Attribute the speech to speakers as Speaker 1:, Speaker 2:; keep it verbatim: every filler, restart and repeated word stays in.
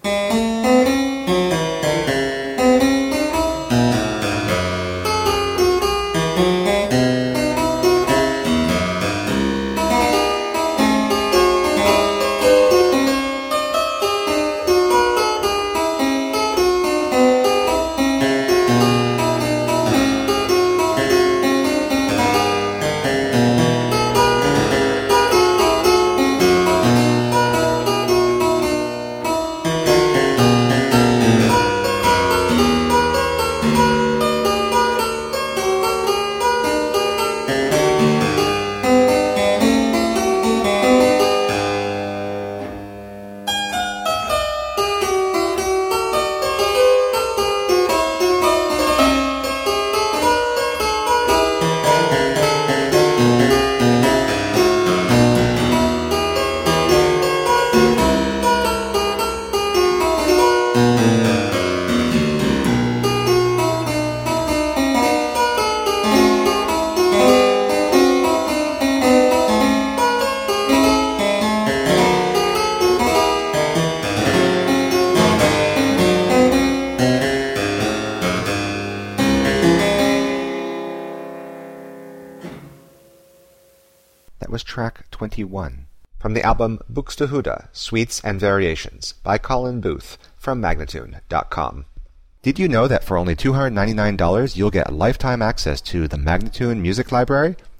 Speaker 1: Was track twenty-one from the album Buxtehude, Suites and Variations by Colin Booth from Magnatune dot com. Did you know that for only two hundred ninety-nine dollars you'll get lifetime access to the Magnatune Music Library,